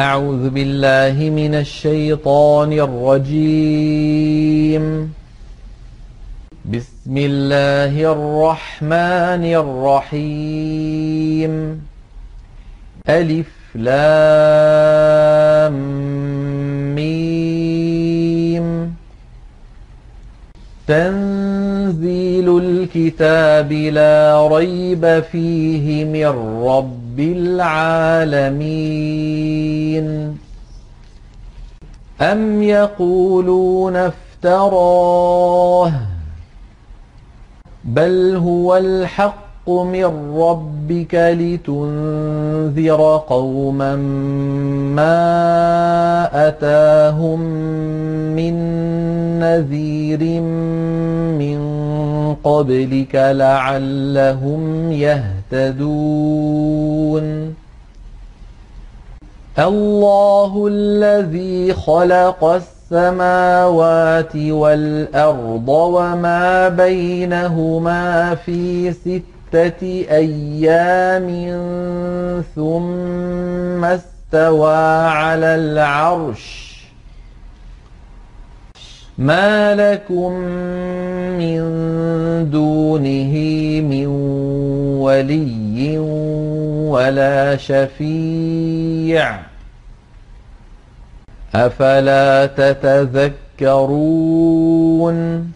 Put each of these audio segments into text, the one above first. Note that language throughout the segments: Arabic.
أعوذ بالله من الشيطان الرجيم. بسم الله الرحمن الرحيم. ألف لام ميم. تنزيل الكتاب لا ريب فيه من رب العالمين. أم يقولون افتراه بل هو الحق من ربك لتنذر قوما ما أتاهم من نذير من قبلك لعلهم يهتدون. الله الذي خلق السماوات والأرض وما بينهما في 6 أيام ثم استوى على العرش. ما لكم من دونه من ولي ولا شفيع أفلا تتذكرون.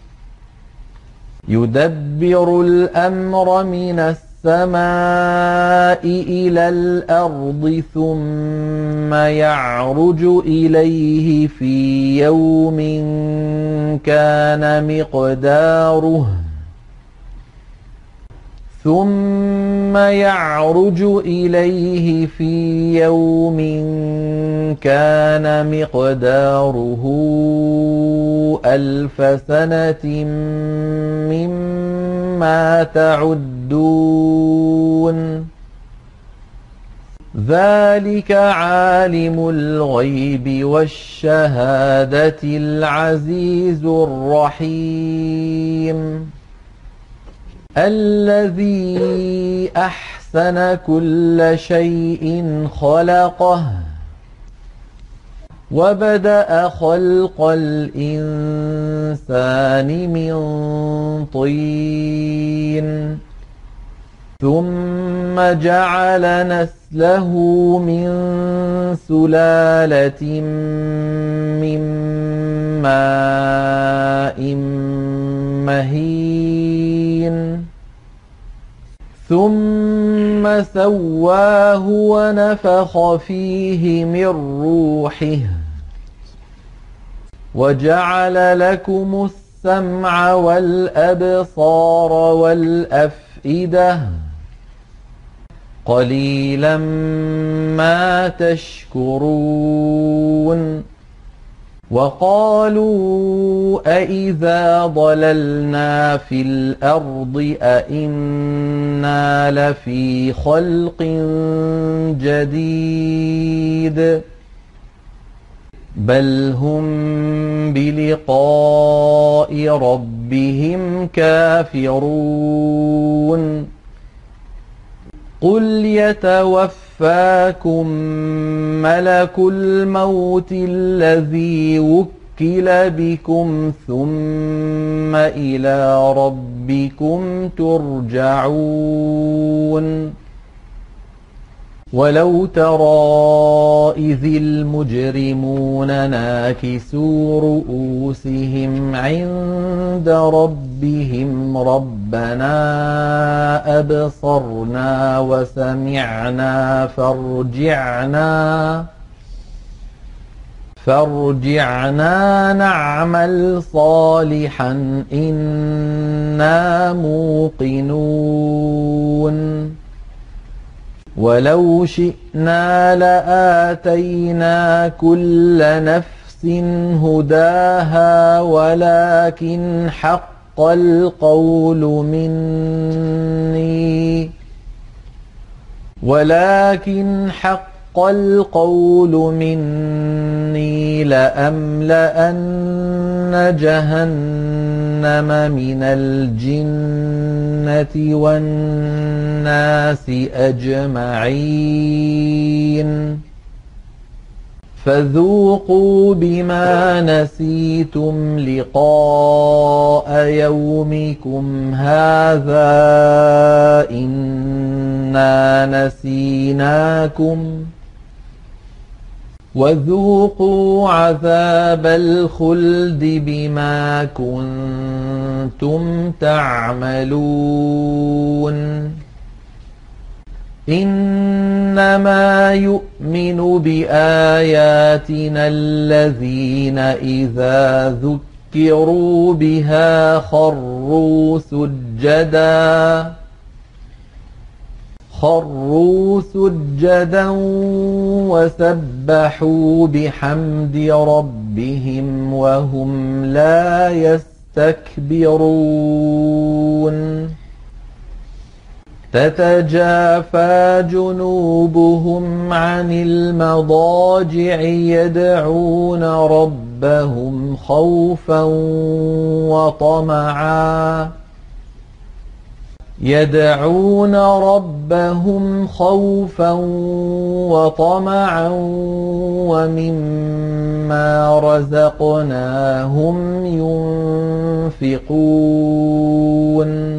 يدبر الأمر من السماء إلى الأرض ثم يعرج إليه في يوم كان مقداره 1000 سنة مما تعدون. ذلك عالم الغيب والشهادة العزيز الرحيم. الذي أحسن كل شيء خلقه وبدأ خلق الإنسان من طين ثم جعل نسله من سلالة من ماء مهين ثم سواه ونفخ فيه من روحه وجعل لكم السمع والأبصار والأفئدة قليلا ما تشكرون. وقالوا أإذا ضللنا في الأرض أإنا لفي خلق جديد بل هم بلقاء ربهم كافرون. قل يتوفاكم ملك الموت الذي وكل بكم ثم إلى ربكم ترجعون. ولو ترى إذ المجرمون ناكسوا رؤوسهم عند ربهم ربنا أبصرنا وسمعنا فارجعنا نعمل صالحا إنا موقنون. ولو شئنا لآتينا كل نفس هداها ولكن حق القول مني لأملأن جهنم من الجنة والناس أجمعين. فذوقوا بما نسيتم لقاء يومكم هذا إنا نسيناكم وذوقوا عذاب الخلد بما كنتم تعملون إنما يؤمن بآياتنا الذين إذا ذكروا بها خروا سجدا وسبحوا بحمد ربهم وهم لا يستكبرون تتجافى جنوبهم عن المضاجع يدعون ربهم خوفا وطمعا ومما رزقناهم ينفقون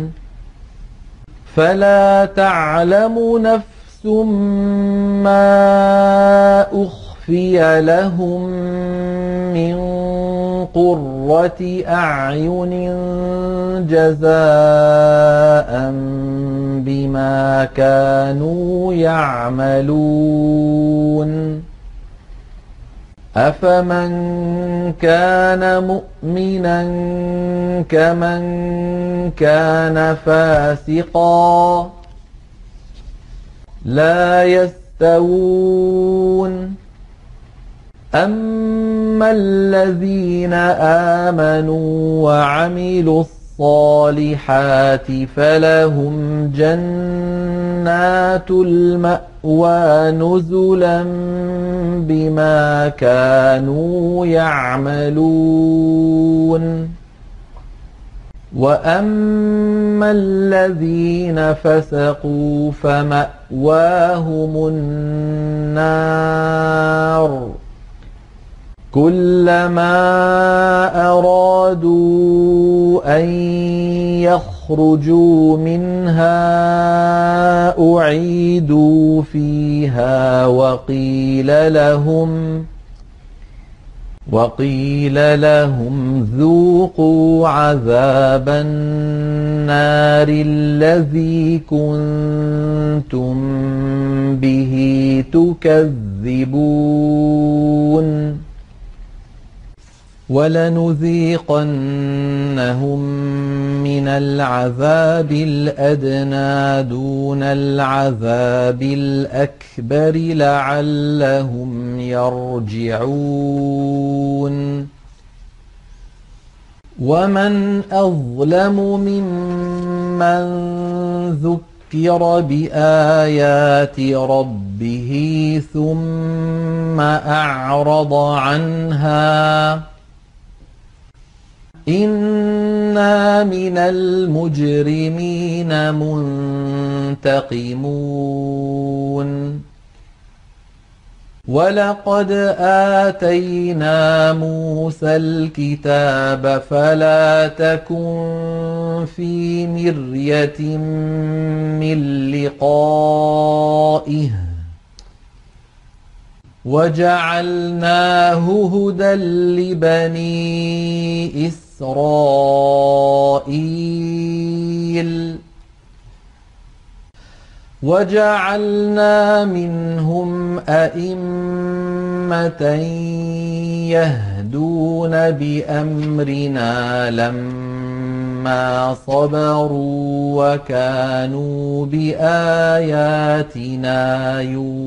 فلا تعلم نفس ما أخفي لهم من قرة أعين جزاء بما كانوا يعملون أفمن كان مؤمنا كمن كان فاسقا لا يستوون أما الذين آمنوا وعملوا الصالحات فلهم جنات المأوى نزلا بما كانوا يعملون وأما الذين فسقوا فمأواهم النار كلما أرادوا أن يخرجوا منها أعيدوا فيها وقيل لهم ذوقوا عذاب النار الذي كنتم به تكذبون ولنذيقنهم من العذاب الأدنى دون العذاب الأكبر لعلهم يرجعون ومن أظلم ممن ذكر بآيات ربه ثم أعرض عنها إنا من المجرمين منتقمون ولقد آتينا موسى الكتاب فلا تكن في مرية من لقائه وجعلناه هدى لبني إسرائيل وجعلنا منهم أئمة يهدون بأمرنا لما صبروا وكانوا بآياتنا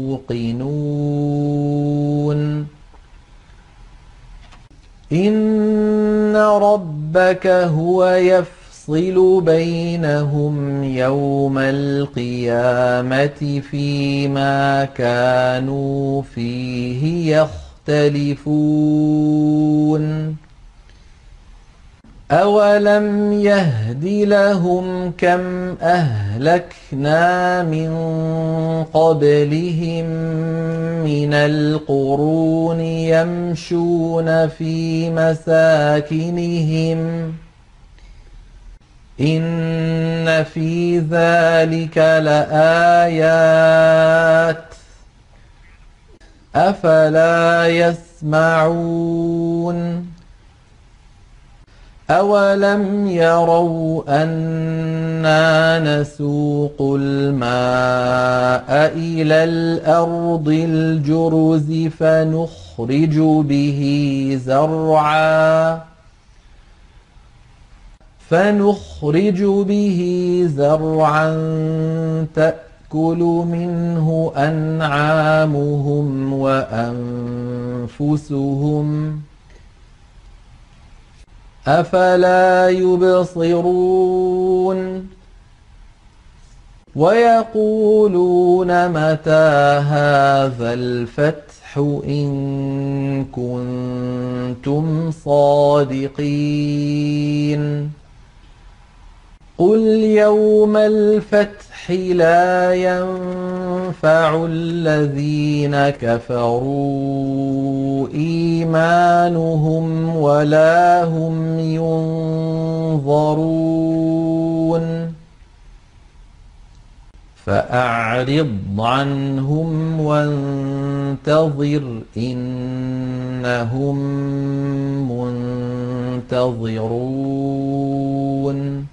يوقنون إن ربك هو يفصل بينهم يوم القيامة فيما كانوا فيه يختلفون أَوَلَمْ يَهْدِ لَهُمْ كَمْ أَهْلَكْنَا مِن قَبْلِهِم مِّنَ الْقُرُونِ يَمْشُونَ فِي مَسَاكِنِهِمْ ۗ إِنَّ فِي ذَٰلِكَ لَآيَاتٍ ۖ أَفَلَا يَسْمَعُونَ أَوَلَمْ يَرَوْا أَنَّا نَسُوقُ الْمَاءَ إِلَى الْأَرْضِ الْجُرُزِ فَنُخْرِجُ بِهِ زَرْعًا تَأْكُلُ مِنْهُ أَنْعَامُهُمْ وَأَنفُسُهُمْ ۖ أَفَلَا يُبْصِرُونَ وَيَقُولُونَ مَتَىٰ هَٰذَا الْفَتْحُ إِن كُنتُمْ صَادِقِينَ قُلْ يَوْمَ الْفَتْحِ لَا يَنفَعُ الَّذِينَ كَفَرُوا إِيمَانُهُمْ وَلَا هُمْ يُنظَرُونَ فَأَعْرِضْ عَنْهُمْ وَانتَظِرْ إِنَّهُم مُّنتَظِرُونَ